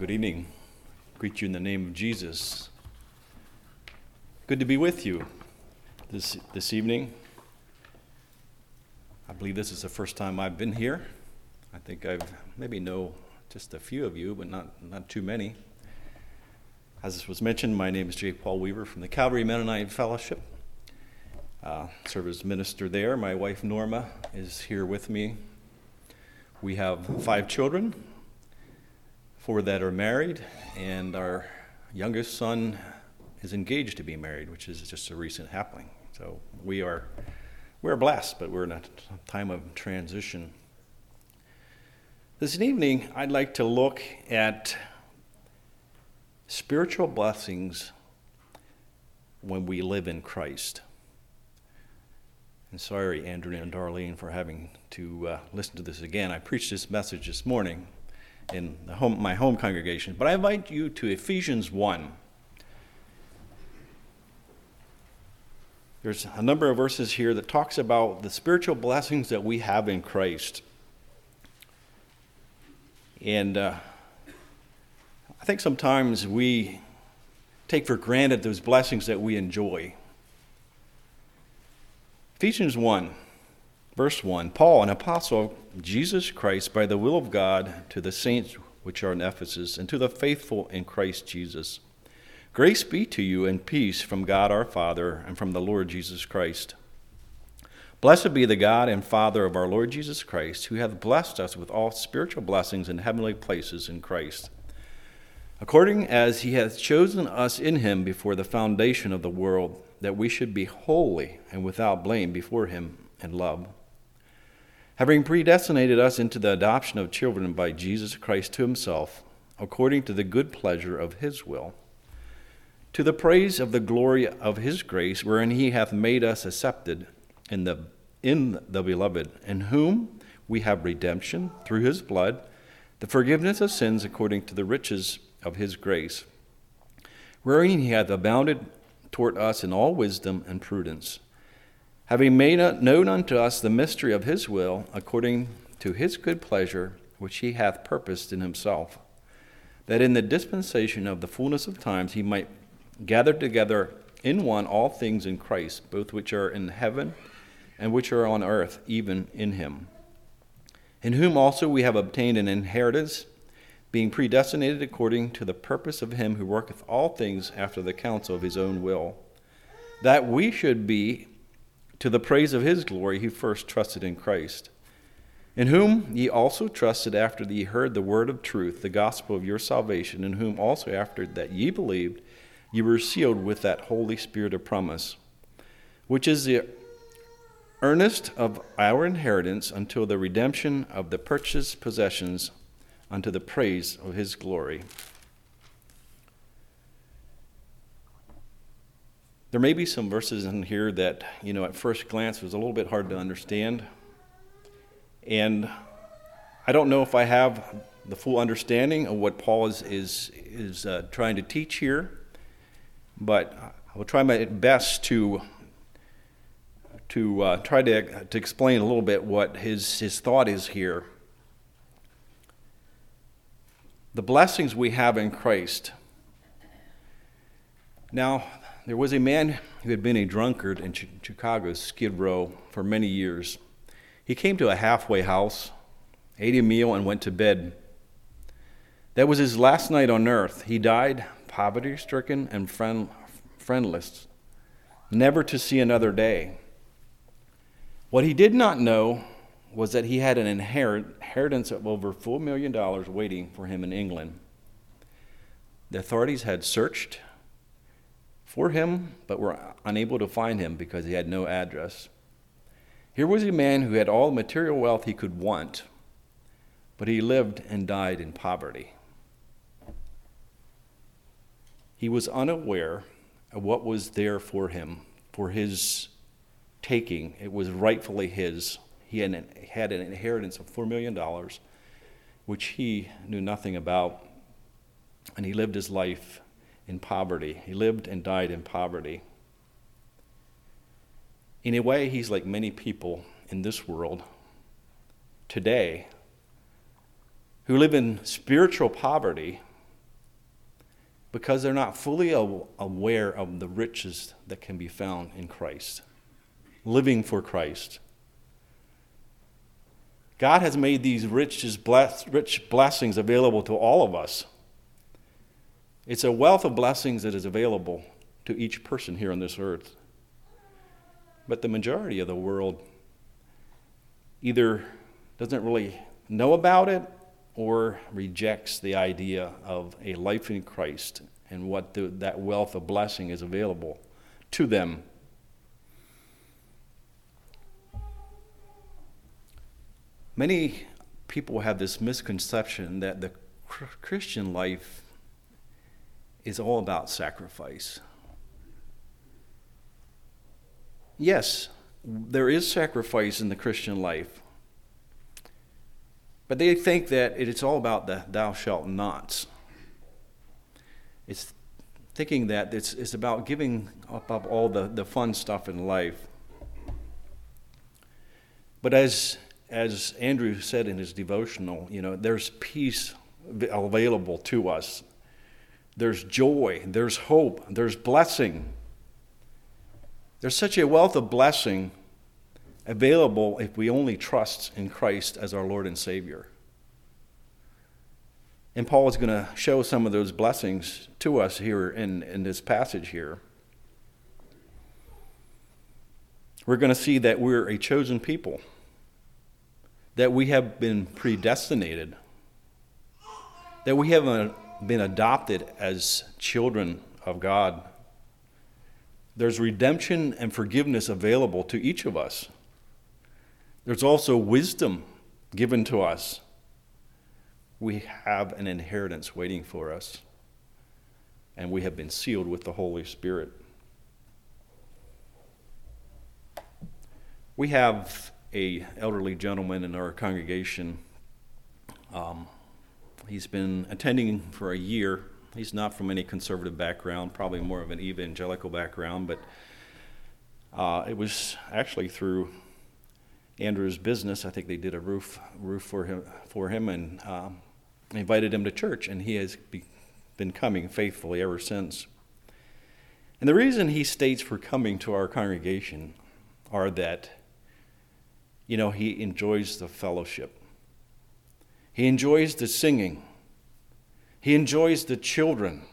Good evening. Greet you in the name of Jesus. Good to be with you this evening. I believe this is the first time I've been here. I think I've maybe know just a few of you, but not too many. As was mentioned, my name is J. Paul Weaver from the Calvary Mennonite Fellowship. Serve as minister there. My wife Norma is here with me. We have 5 children. 4 that are married, and our youngest son is engaged to be married, which is just a recent happening. So we're blessed, but we're in a time of transition. This evening, I'd like to look at spiritual blessings when we live in Christ. And sorry, Andrew and Darlene, for having to listen to this again. I preached this message this morning in my home congregation, but I invite you to Ephesians 1. There's a number of verses here that talks about the spiritual blessings that we have in Christ. And I think sometimes we take for granted those blessings that we enjoy. Ephesians 1. Verse 1, Paul, an apostle of Jesus Christ, by the will of God, to the saints which are in Ephesus, and to the faithful in Christ Jesus. Grace be to you and peace from God our Father and from the Lord Jesus Christ. Blessed be the God and Father of our Lord Jesus Christ, who hath blessed us with all spiritual blessings in heavenly places in Christ, according as he hath chosen us in him before the foundation of the world, that we should be holy and without blame before him in love, having predestinated us into the adoption of children by Jesus Christ to himself, according to the good pleasure of his will, to the praise of the glory of his grace, wherein he hath made us accepted in the beloved, in whom we have redemption through his blood, the forgiveness of sins according to the riches of his grace, wherein he hath abounded toward us in all wisdom and prudence, having made known unto us the mystery of his will, according to his good pleasure, which he hath purposed in himself, that in the dispensation of the fullness of times he might gather together in one all things in Christ, both which are in heaven and which are on earth, even in him, in whom also we have obtained an inheritance, being predestinated according to the purpose of him who worketh all things after the counsel of his own will, that we should be to the praise of his glory, he first trusted in Christ, in whom ye also trusted after that ye heard the word of truth, the gospel of your salvation, in whom also after that ye believed, ye were sealed with that Holy Spirit of promise, which is the earnest of our inheritance until the redemption of the purchased possessions, unto the praise of his glory. There may be some verses in here that, at first glance was a little bit hard to understand. And I don't know if I have the full understanding of what Paul is trying to teach here, but I will try my best to try to explain a little bit what his thought is here. The blessings we have in Christ. Now, there was a man who had been a drunkard in Chicago's Skid Row for many years. He came to a halfway house, ate a meal, and went to bed. That was his last night on earth. He died poverty-stricken and friendless, never to see another day. What he did not know was that he had an inheritance of over $4 million waiting for him in England. The authorities had searched for him, but were unable to find him because he had no address. Here was a man who had all the material wealth he could want, but he lived and died in poverty. He was unaware of what was there for him, for his taking. It was rightfully his. He had an inheritance of $4 million, which he knew nothing about, and he lived his life in poverty. He lived and died in poverty. In a way, he's like many people in this world today who live in spiritual poverty, because they're not fully aware of the riches that can be found in Christ, living for Christ. God has made these rich blessings available to all of us. It's a wealth of blessings that is available to each person here on this earth. But the majority of the world either doesn't really know about it or rejects the idea of a life in Christ and what that wealth of blessing is available to them. Many people have this misconception that the Christian life is all about sacrifice. Yes, there is sacrifice in the Christian life, but they think that it's all about the thou shalt nots. It's thinking that it's about giving up all the fun stuff in life. But as Andrew said in his devotional, there's peace available to us. There's joy, there's hope, there's blessing. There's such a wealth of blessing available if we only trust in Christ as our Lord and Savior. And Paul is going to show some of those blessings to us here in this passage here. We're going to see that we're a chosen people, that we have been predestinated, that we have been adopted as children of God. There's redemption and forgiveness available to each of us. There's also wisdom given to us. We have an inheritance waiting for us, and we have been sealed with the Holy Spirit. We have an elderly gentleman in our congregation. He's been attending for a year. He's not from any conservative background, probably more of an evangelical background, but it was actually through Andrew's business. I think they did a roof for him and invited him to church, and he has been coming faithfully ever since. And the reason he states for coming to our congregation are that, he enjoys the fellowship. He enjoys the singing. He enjoys the children.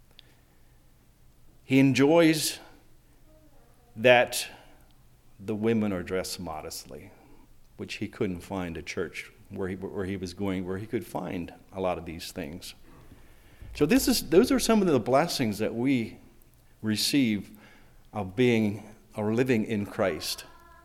He enjoys that the women are dressed modestly, which he couldn't find a church where he was going, where he could find a lot of these things. So those are some of the blessings that we receive of being or living in Christ.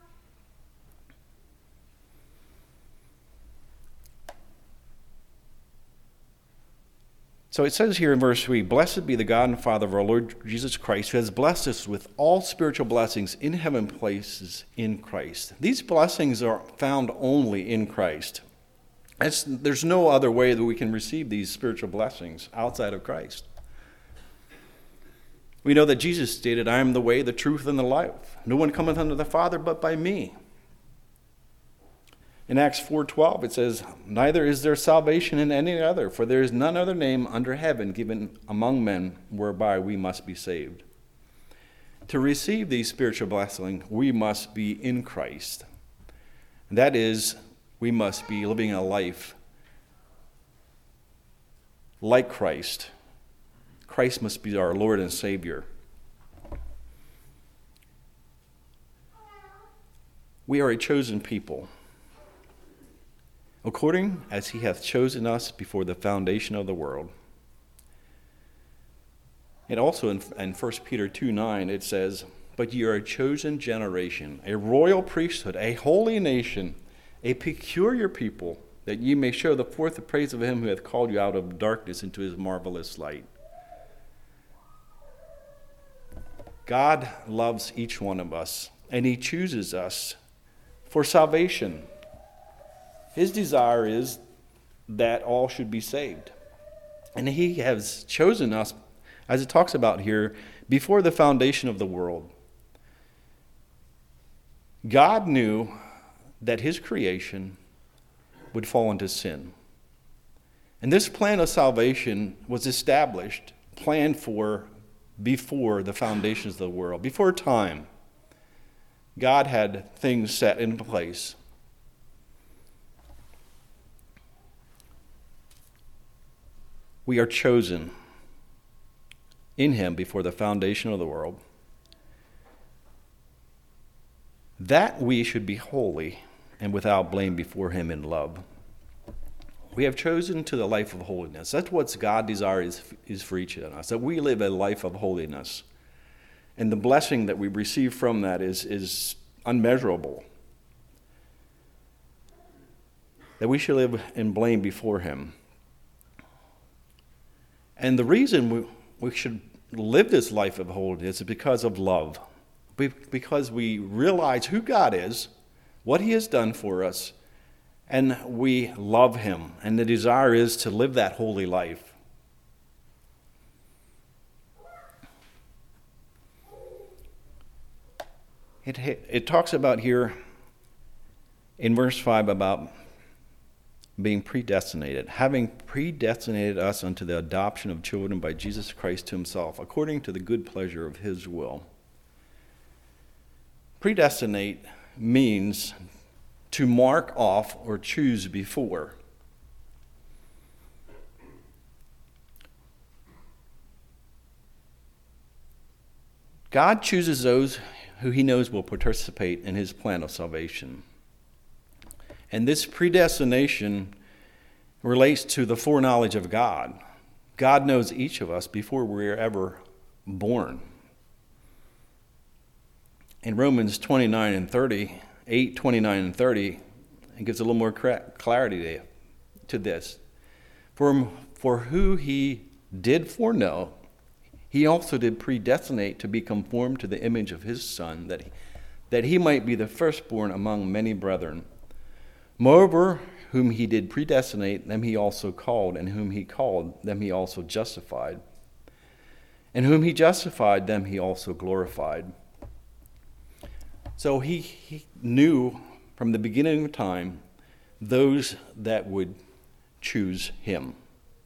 So it says here in verse 3, "Blessed be the God and Father of our Lord Jesus Christ, who has blessed us with all spiritual blessings in heaven places in Christ." These blessings are found only in Christ. There's no other way that we can receive these spiritual blessings outside of Christ. We know that Jesus stated, "I am the way, the truth, and the life. No one cometh unto the Father but by me." In Acts 4:12 it says, "Neither is there salvation in any other, for there is none other name under heaven given among men whereby we must be saved." To receive these spiritual blessings, we must be in Christ. That is, we must be living a life like Christ. Christ must be our Lord and Savior. We are a chosen people, according as he hath chosen us before the foundation of the world. And also in 1 Peter 2:9 it says, "But ye are a chosen generation, a royal priesthood, a holy nation, a peculiar people, that ye may show the forth the praise of him who hath called you out of darkness into his marvelous light." God loves each one of us, and he chooses us for salvation. His desire is that all should be saved. And he has chosen us, as it talks about here, before the foundation of the world. God knew that his creation would fall into sin. And this plan of salvation was established planned for before the foundations of the world. Before time, God had things set in place. We are chosen in him before the foundation of the world, that we should be holy and without blame before him in love. We have chosen to the life of holiness. That's what God's desire is for each of us, that we live a life of holiness. And the blessing that we receive from that is unmeasurable. That we should live in blame before him. And the reason we should live this life of holiness is because of love. Because we realize who God is, what he has done for us, and we love him. And the desire is to live that holy life. It talks about here in verse 5 about being predestinated, having predestinated us unto the adoption of children by Jesus Christ to himself, according to the good pleasure of his will. Predestinate means to mark off or choose before. God chooses those who he knows will participate in his plan of salvation. And this predestination relates to the foreknowledge of God. God knows each of us before we're ever born. In Romans 29 and 30, 8, 29 and 30, it gives a little more clarity to this. For who he did foreknow, he also did predestinate to be conformed to the image of his Son, that he might be the firstborn among many brethren. Moreover, whom he did predestinate, them he also called, and whom he called, them he also justified. And whom he justified, them he also glorified. So he knew from the beginning of time those that would choose him.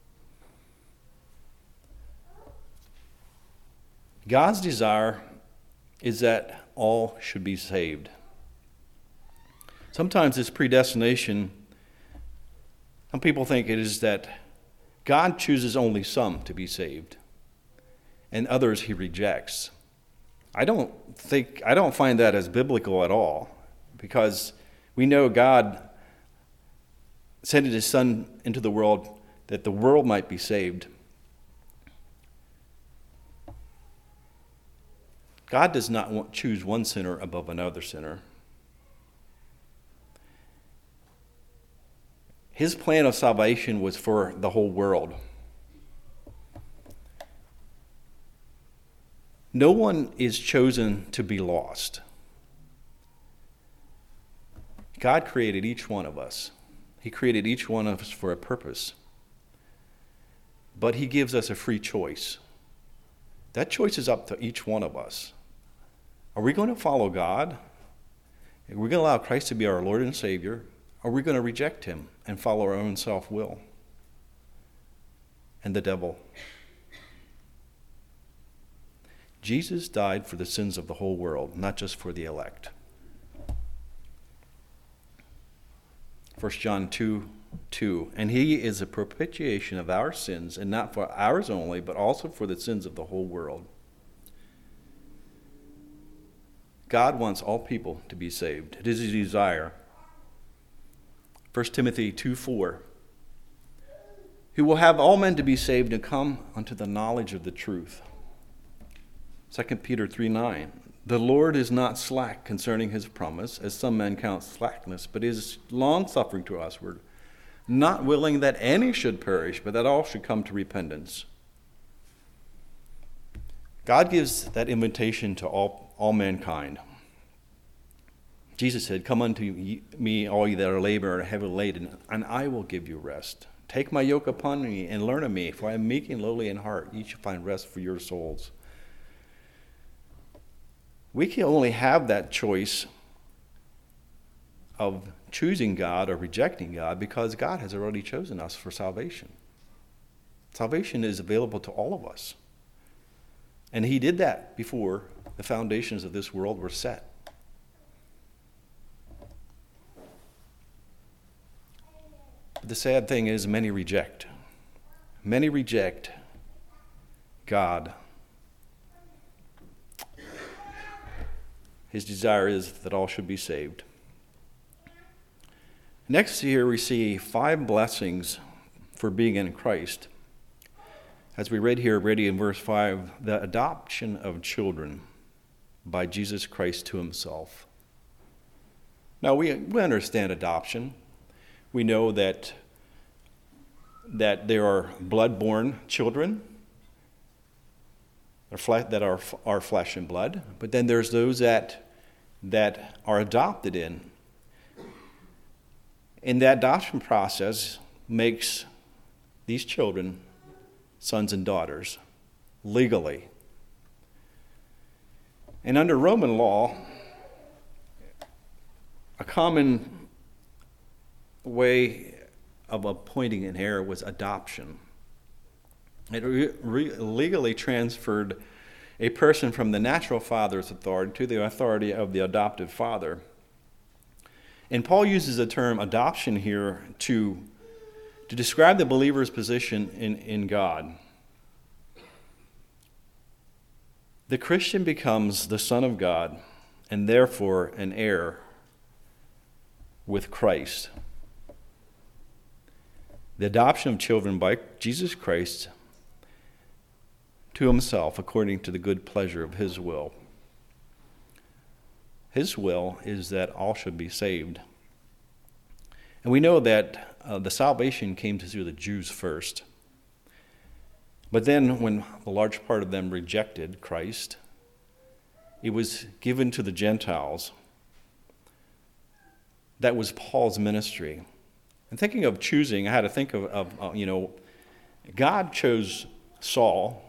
God's desire is that all should be saved. Sometimes this predestination, some people think it is that God chooses only some to be saved, and others he rejects. I don't find that as biblical at all, because we know God sent his Son into the world that the world might be saved. God does not choose one sinner above another sinner. His plan of salvation was for the whole world. No one is chosen to be lost. God created each one of us. He created each one of us for a purpose. But he gives us a free choice. That choice is up to each one of us. Are we going to follow God? Are we going to allow Christ to be our Lord and Savior? Or are we going to reject him and follow our own self-will and the devil? Jesus died for the sins of the whole world, not just for the elect. 1 John 2:2, and he is a propitiation of our sins, and not for ours only, but also for the sins of the whole world. God wants all people to be saved. It is his desire. 1 Timothy 2:4, who will have all men to be saved and come unto the knowledge of the truth. 2 Peter 3:9, the Lord is not slack concerning his promise, as some men count slackness, but is long-suffering to usward, not willing that any should perish, but that all should come to repentance. God gives that invitation to all mankind. Jesus said, come unto me, all ye that are labor and heavy laden, and I will give you rest. Take my yoke upon me and learn of me, for I am meek and lowly in heart. Ye shall find rest for your souls. We can only have that choice of choosing God or rejecting God because God has already chosen us for salvation. Salvation is available to all of us. And he did that before the foundations of this world were set. But the sad thing is many reject. Many reject God. His desire is that all should be saved. Next here we see 5 blessings for being in Christ. As we read here already in verse 5, the adoption of children by Jesus Christ to himself. Now we understand adoption. We know that there are blood-born children that are flesh and blood, but then there's those that are adopted in. And that adoption process makes these children sons and daughters legally. And under Roman law, a common way of appointing an heir was adoption. It legally transferred a person from the natural father's authority to the authority of the adoptive father. And Paul uses the term adoption here to describe the believer's position in God. The Christian becomes the son of God and therefore an heir with Christ. The adoption of children by Jesus Christ to himself according to the good pleasure of his will. His will is that all should be saved. And we know that the salvation came through the Jews first. But then when a large part of them rejected Christ, it was given to the Gentiles. That was Paul's ministry. And thinking of choosing, I had to think of God chose Saul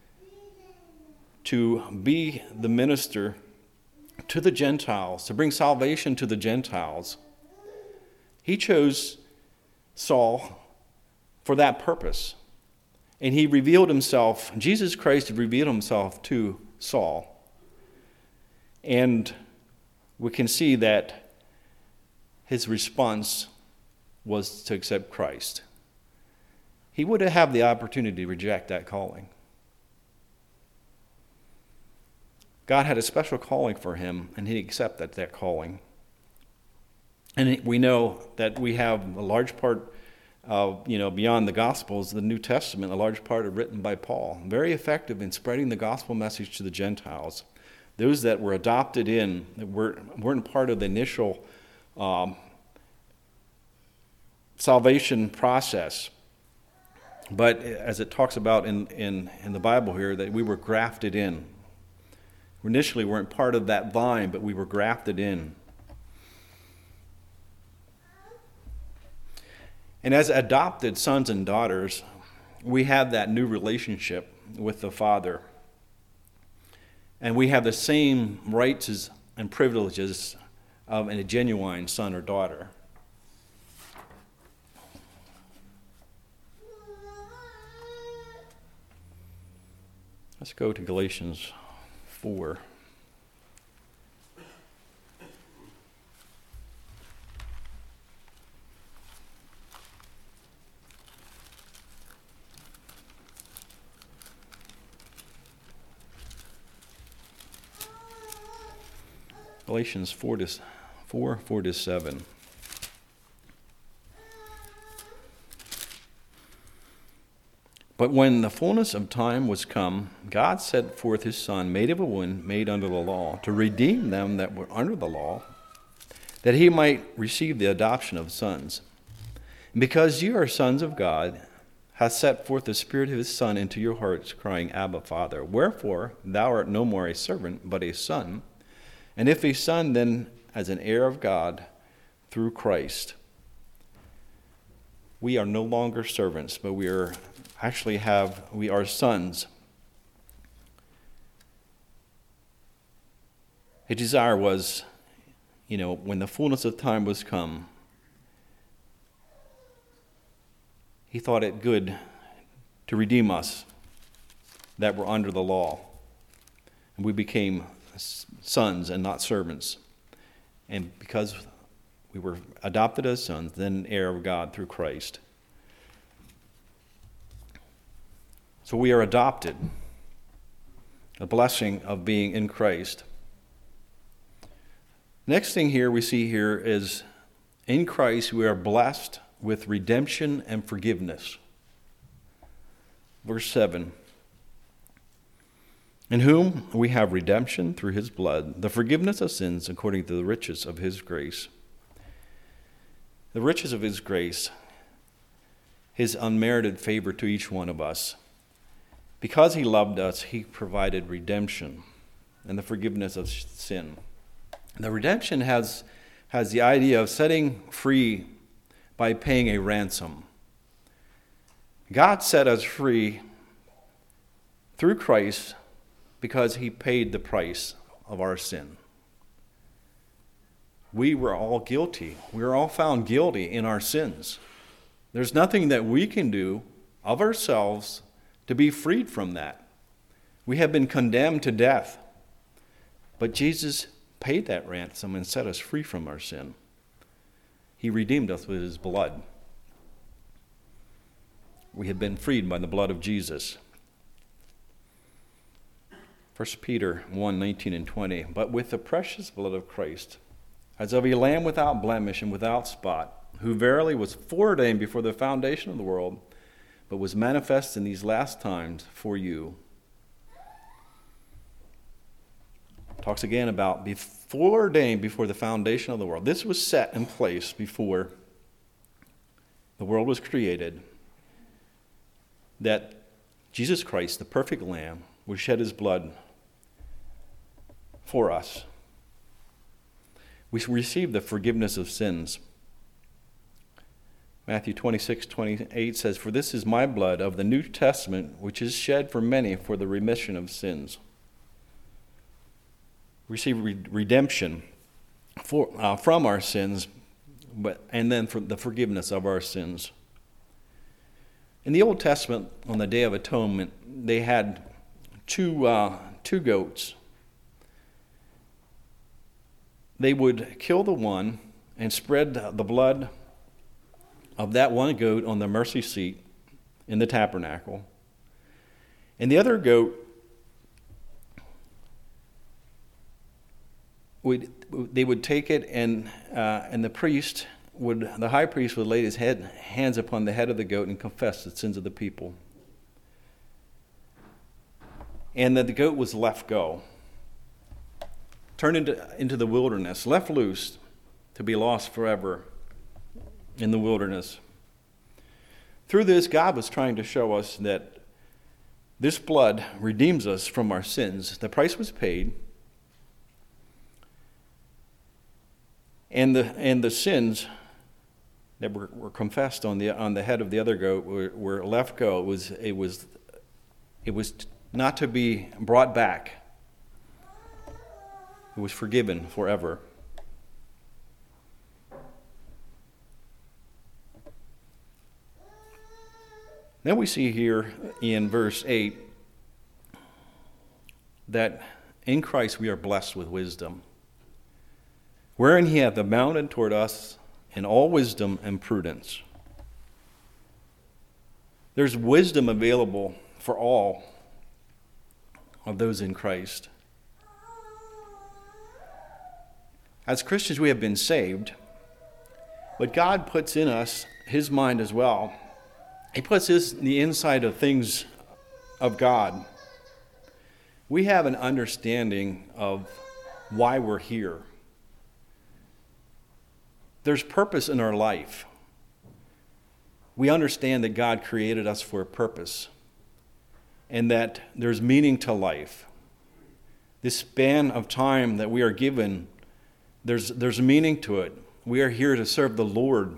to be the minister to the Gentiles, to bring salvation to the Gentiles. He chose Saul for that purpose. And he revealed himself, Jesus Christ revealed himself to Saul. And we can see that his response was to accept Christ. He would have the opportunity to reject that calling. God had a special calling for him, and he accepted that calling. And we know that we have a large part of, beyond the Gospels, the New Testament, a large part of written by Paul. Very effective in spreading the gospel message to the Gentiles. Those that were adopted in, that weren't part of the initial salvation process. But as it talks about in the Bible here, that we were grafted in. We initially weren't part of that vine, but we were grafted in. And as adopted sons and daughters, we have that new relationship with the Father. And we have the same rights and privileges of a genuine son or daughter. Let's go to Galatians 4. Galatians 4:4-7. But when the fullness of time was come, God sent forth his Son, made of a woman, made under the law, to redeem them that were under the law, that he might receive the adoption of sons. And because you are sons of God, hath set forth the Spirit of his Son into your hearts, crying, Abba, Father. Wherefore thou art no more a servant, but a son. And if a son, then as an heir of God through Christ. We are no longer servants, but we are sons. His desire was, when the fullness of time was come, he thought it good to redeem us that were under the law. And we became sons and not servants. And because we were adopted as sons, then heir of God through Christ. So we are adopted, a blessing of being in Christ. Next thing here we see here is in Christ we are blessed with redemption and forgiveness. Verse 7. In whom we have redemption through his blood, the forgiveness of sins according to the riches of his grace. The riches of his grace, his unmerited favor to each one of us. Because he loved us, he provided redemption and the forgiveness of sin. The redemption has the idea of setting free by paying a ransom. God set us free through Christ because he paid the price of our sin. We were all guilty. We were all found guilty in our sins. There's nothing that we can do of ourselves to be freed from that. We have been condemned to death. But Jesus paid that ransom and set us free from our sin. He redeemed us with his blood. We have been freed by the blood of Jesus. 1 Peter 1:19 and 20. But with the precious blood of Christ, as of a lamb without blemish and without spot, who verily was foreordained before the foundation of the world, but was manifest in these last times for you. Talks again about foreordained before the foundation of the world. This was set in place before the world was created, that Jesus Christ, the perfect Lamb, would shed his blood for us. We receive the forgiveness of sins. Matthew 26:28 says, "For this is my blood of the New Testament, which is shed for many for the remission of sins." We receive redemption from our sins, and then for the forgiveness of our sins. In the Old Testament, on the Day of Atonement, they had two goats. They would kill the one and spread the blood of that one goat on the mercy seat in the tabernacle. And the other goat, they would take it, and the high priest would lay his hands upon the head of the goat and confess the sins of the people. And that the goat was left go, turned into the wilderness, left loose to be lost forever in the wilderness. Through this, God was trying to show us that this blood redeems us from our sins. The price was paid, and the sins that were confessed on the head of the other goat were left go. It was not to be brought back. It was forgiven forever. Then we see here in verse 8 that in Christ we are blessed with wisdom, wherein he hath abounded toward us in all wisdom and prudence. There's wisdom available for all of those in Christ. As Christians, we have been saved, but God puts in us his mind as well. He puts the inside of things of God. We have an understanding of why we're here. There's purpose in our life. We understand that God created us for a purpose and that there's meaning to life. This span of time that we are given, there's meaning to it. We are here to serve the Lord.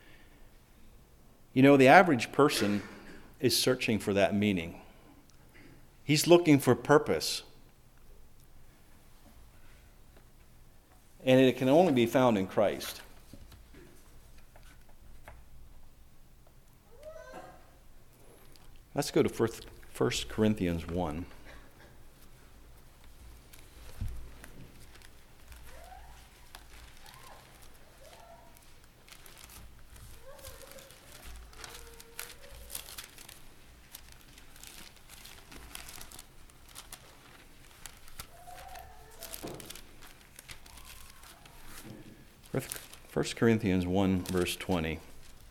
You know, the average person is searching for that meaning. He's looking for purpose. And it can only be found in Christ. Let's go to 1 Corinthians 1. First Corinthians 1, verse 20.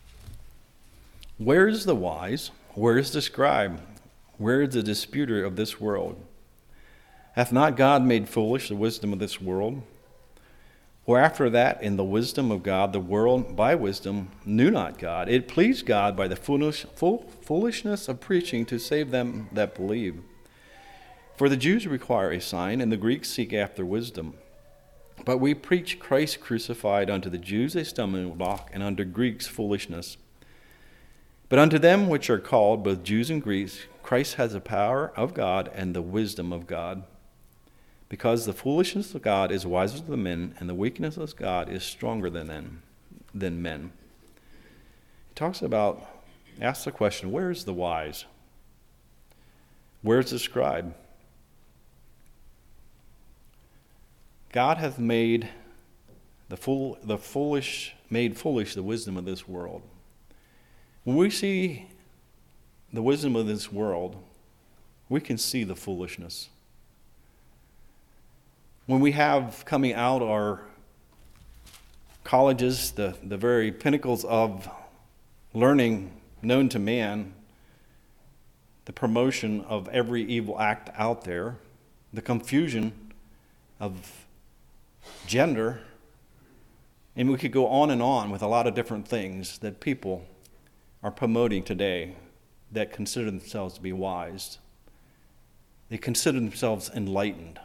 Where is the wise? Where is the scribe? Where is the disputer of this world? Hath not God made foolish the wisdom of this world? Or after that, in the wisdom of God, the world by wisdom knew not God. It pleased God by the foolishness of preaching to save them that believe. For the Jews require a sign, and the Greeks seek after wisdom. But we preach Christ crucified, unto the Jews a stumbling block, and unto Greeks foolishness. But unto them which are called, both Jews and Greeks, Christ has the power of God and the wisdom of God. Because the foolishness of God is wiser than men, and the weakness of God is stronger than men. He talks about, asks the question, where is the wise? Where is the scribe? God hath made foolish the wisdom of this world. When we see the wisdom of this world, we can see the foolishness. When we have coming out our colleges, the very pinnacles of learning known to man, the promotion of every evil act out there, the confusion of gender, and we could go on and on with a lot of different things that people are promoting today that consider themselves to be wise. They consider themselves enlightened.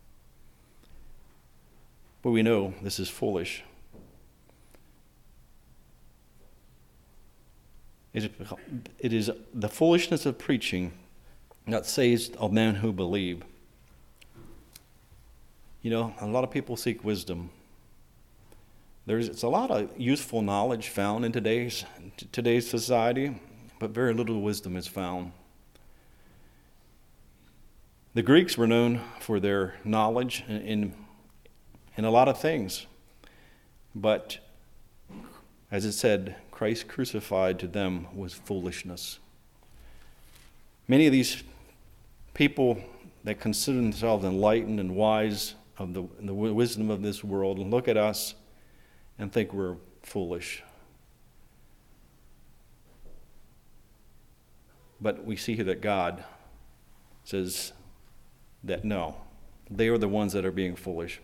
But we know this is foolish. It is the foolishness of preaching that saves a man who believe. You know, a lot of people seek wisdom. It's a lot of useful knowledge found in today's society, but very little wisdom is found. The Greeks were known for their knowledge in a lot of things, but as it said, Christ crucified to them was foolishness. Many of these people that consider themselves enlightened and wise of the wisdom of this world and look at us and think we're foolish. But we see here that God says that no, they are the ones that are being foolish.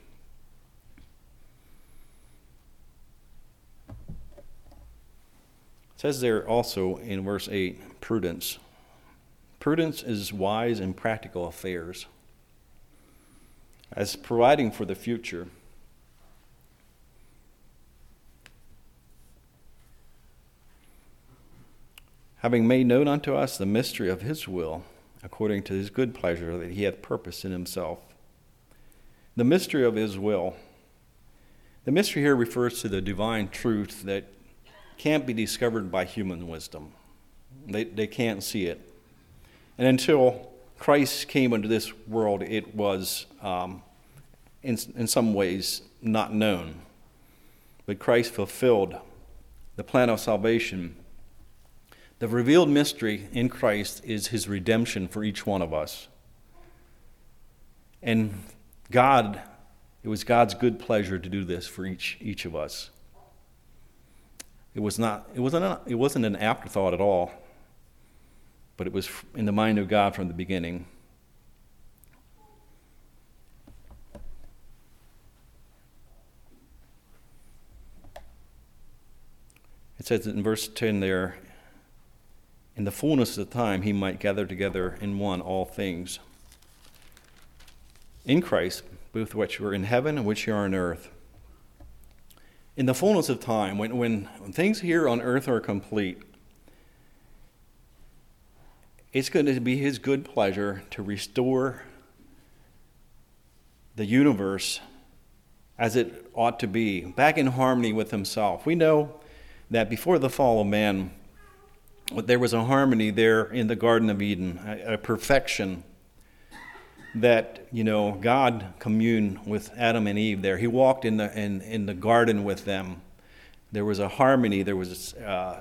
It says there also in verse 8, prudence. Prudence is wise in practical affairs, as providing for the future. Having made known unto us the mystery of his will, according to his good pleasure that he hath purposed in himself. The mystery of his will. The mystery here refers to the divine truth that can't be discovered by human wisdom. They can't see it. And until Christ came into this world, it was, in some ways, not known. But Christ fulfilled the plan of salvation. The revealed mystery in Christ is his redemption for each one of us. And it was God's good pleasure to do this for each of us. It wasn't an afterthought at all, but it was in the mind of God from the beginning. It says in verse 10 there, in the fullness of the time he might gather together in one all things. In Christ, both which were in heaven and which are on earth. In the fullness of time, when things here on earth are complete, it's going to be his good pleasure to restore the universe as it ought to be, back in harmony with himself. We know that before the fall of man, there was a harmony there in the Garden of Eden, a perfection that, God communed with Adam and Eve there. He walked in the garden with them. There was a harmony. There was a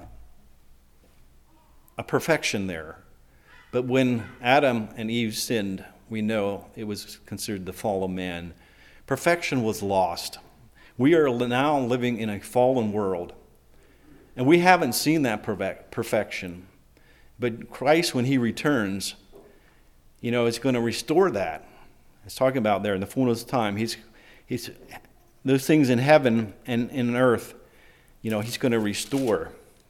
perfection there. But when Adam and Eve sinned, we know it was considered the fall of man. Perfection was lost. We are now living in a fallen world. And we haven't seen that perfection. But Christ, when he returns, is going to restore that. It's talking about there in the fullness of time. He's those things in heaven and in earth, he's going to restore.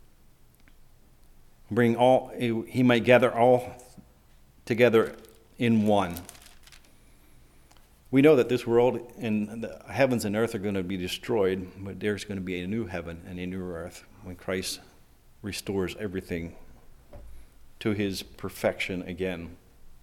He might gather all together in one. We know that this world and the heavens and earth are going to be destroyed, but there's going to be a new heaven and a new earth when Christ restores everything to his perfection again.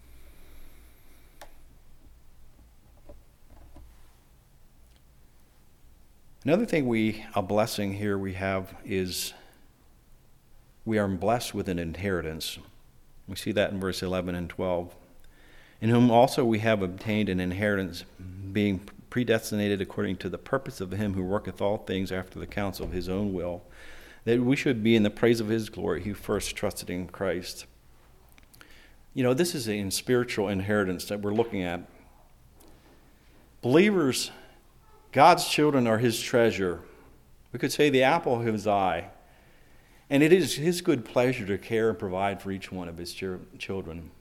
Another thing a blessing here we have is we are blessed with an inheritance. We see that in verse 11 and 12. In whom also we have obtained an inheritance, being predestinated according to the purpose of him who worketh all things after the counsel of his own will, that we should be in the praise of his glory, who first trusted in Christ. This is a spiritual inheritance that we're looking at. Believers, God's children are his treasure. We could say the apple of his eye. And it is his good pleasure to care and provide for each one of his children.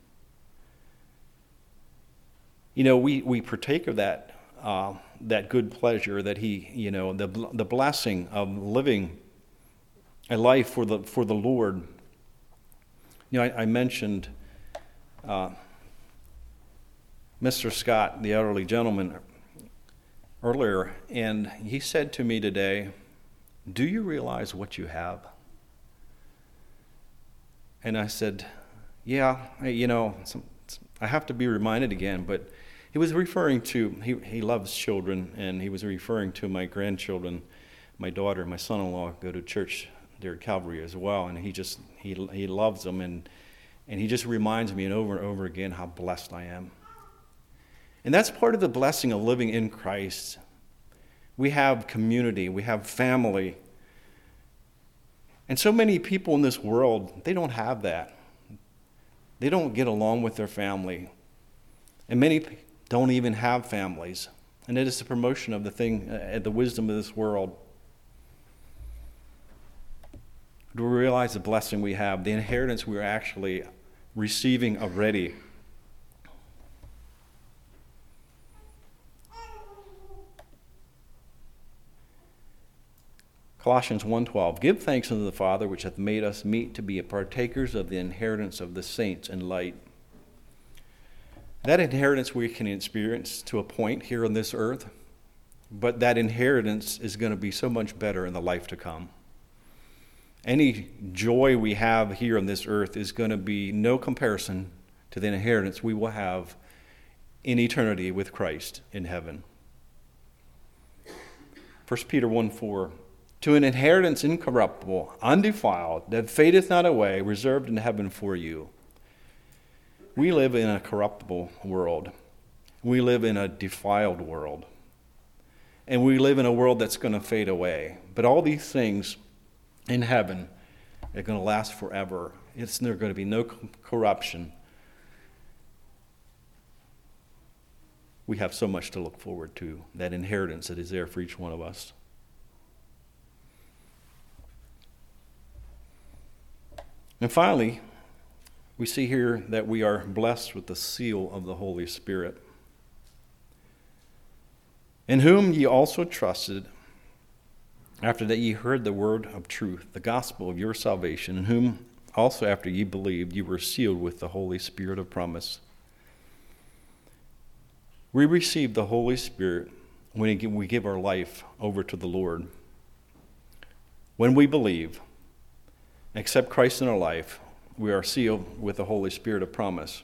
We partake of that good pleasure that he, the blessing of living a life for the Lord. I mentioned Mr. Scott, the elderly gentleman, earlier, and he said to me today, "Do you realize what you have?" And I said, "Yeah, I have to be reminded again," but he was referring to, he loves children, and he was referring to my grandchildren. My daughter, my son-in-law go to church there at Calvary as well, and he loves them, and he just reminds me over and over again how blessed I am. And that's part of the blessing of living in Christ. We have community, we have family. And so many people in this world, they don't have that. They don't get along with their family. And many don't even have families. And it is the promotion of the wisdom of this world. Do we realize the blessing we have, the inheritance we are actually receiving already? Colossians 1:12, "Give thanks unto the Father, which hath made us meet to be partakers of the inheritance of the saints in light." That inheritance we can experience to a point here on this earth, but that inheritance is going to be so much better in the life to come. Any joy we have here on this earth is going to be no comparison to the inheritance we will have in eternity with Christ in heaven. 1 Peter 1:4, "To an inheritance incorruptible, undefiled, that fadeth not away, reserved in heaven for you." We live in a corruptible world. We live in a defiled world. And we live in a world that's going to fade away. But all these things in heaven are going to last forever. There's going to be no corruption. We have so much to look forward to, that inheritance that is there for each one of us. And finally, we see here that we are blessed with the seal of the Holy Spirit, in whom ye also trusted, after that ye heard the word of truth, the gospel of your salvation, in whom also after ye believed, ye were sealed with the Holy Spirit of promise. We receive the Holy Spirit when we give our life over to the Lord. When we believe, accept Christ in our life, we are sealed with the Holy Spirit of promise.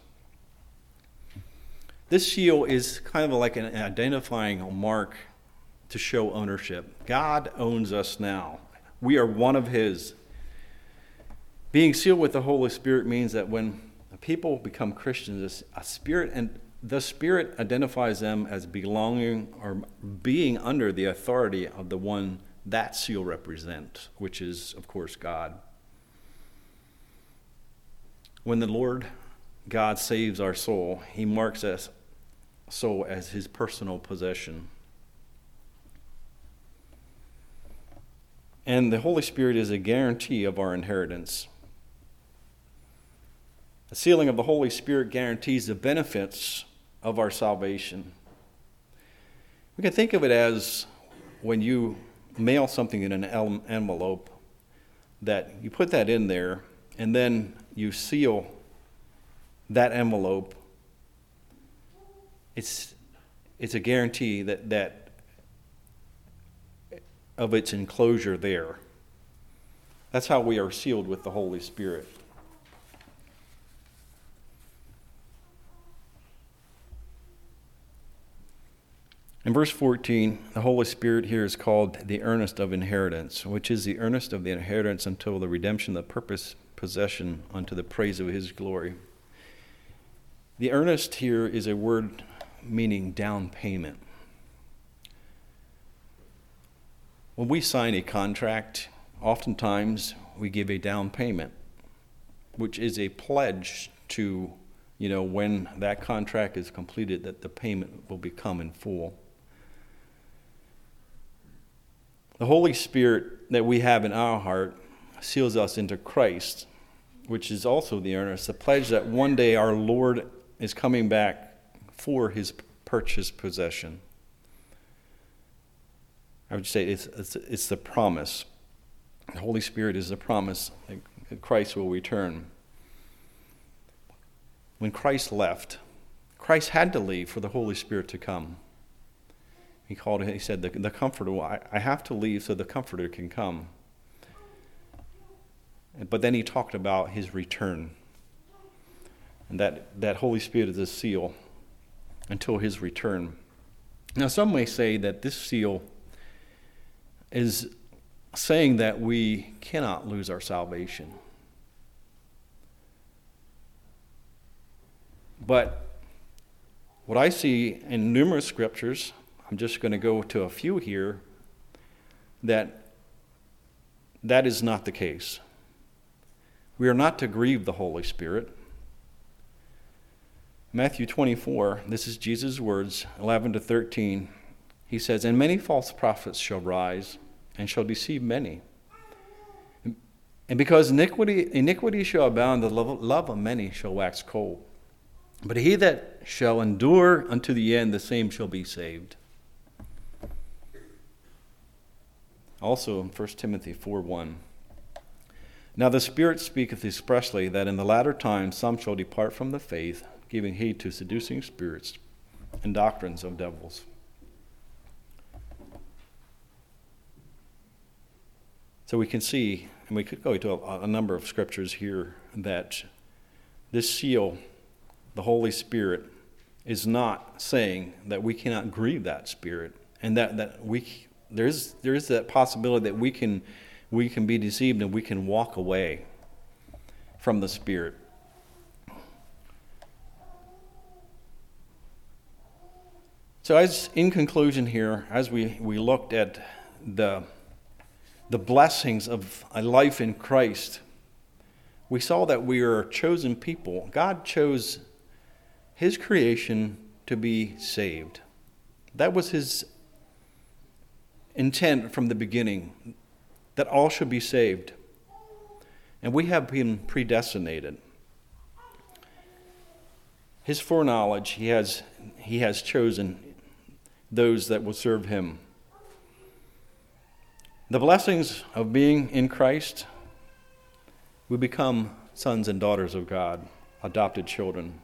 This seal is kind of like an identifying mark to show ownership. God owns us now. We are one of his. Being sealed with the Holy Spirit means that when people become Christians, the Spirit identifies them as belonging or being under the authority of the one that seal represents, which is, of course, God. When the Lord God saves our soul, he marks us soul as his personal possession. And the Holy Spirit is a guarantee of our inheritance. The sealing of the Holy Spirit guarantees the benefits of our salvation. We can think of it as when you mail something in an envelope, that you put that in there and then you seal that envelope. It's a guarantee that of its enclosure there. That's how we are sealed with the Holy Spirit. In verse 14, the Holy Spirit here is called the earnest of inheritance, which is the earnest of the inheritance until the redemption of the purpose possession unto the praise of his glory. The earnest here is a word meaning down payment. When we sign a contract, oftentimes we give a down payment, which is a pledge to, when that contract is completed, that the payment will become in full. The Holy Spirit that we have in our heart seals us into Christ, which is also the earnest, the pledge that one day our Lord is coming back for his purchased possession. I would say it's the promise. The Holy Spirit is the promise that Christ will return. When Christ left, Christ had to leave for the Holy Spirit to come. He said, the Comforter, I have to leave so the Comforter can come. But then he talked about his return. And that Holy Spirit is a seal until his return. Now, some may say that this seal is saying that we cannot lose our salvation. But what I see in numerous scriptures, I'm just going to go to a few here, that is not the case. We are not to grieve the Holy Spirit. Matthew 24, this is Jesus' words, 11 to 13. He says, "And many false prophets shall rise, and shall deceive many. And because iniquity shall abound, the love of many shall wax cold. But he that shall endure unto the end, the same shall be saved." Also in 1 Timothy 4:1. "Now the Spirit speaketh expressly that in the latter times some shall depart from the faith, giving heed to seducing spirits and doctrines of devils." So we can see, and we could go to a number of scriptures here, that this seal, the Holy Spirit, is not saying that we cannot grieve that Spirit, and that there is that possibility that we can be deceived and we can walk away from the Spirit. So in conclusion here, as we looked at the blessings of a life in Christ, we saw that we are a chosen people. God chose his creation to be saved. That was his intent from the beginning, that all should be saved. And we have been predestinated. His foreknowledge, he has chosen those that will serve him. The blessings of being in Christ, we become sons and daughters of God, adopted children.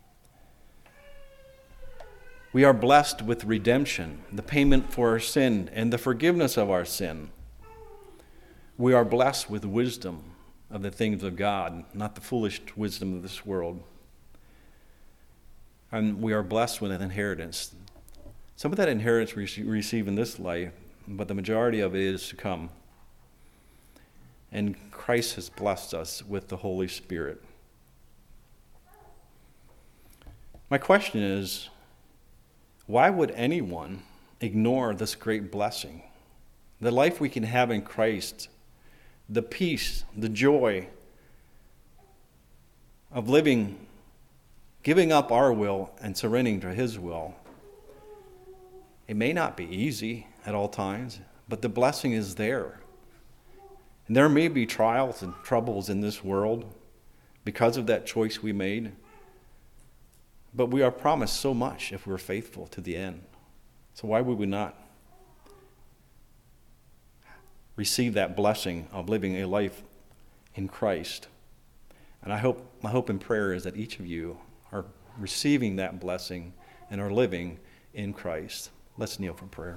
We are blessed with redemption, the payment for our sin and the forgiveness of our sin. We are blessed with wisdom of the things of God, not the foolish wisdom of this world. And we are blessed with an inheritance. Some of that inheritance we receive in this life, but the majority of it is to come. and Christ has blessed us with the Holy Spirit. My question is, why would anyone ignore this great blessing? The life we can have in Christ, the peace, the joy of living, giving up our will and surrendering to His will. It may not be easy at all times, but the blessing is there. And there may be trials and troubles in this world because of that choice we made, but we are promised so much if we're faithful to the end. So why would we not receive that blessing of living a life in Christ? And my hope and prayer is that each of you are receiving that blessing and are living in Christ. Let's kneel for prayer.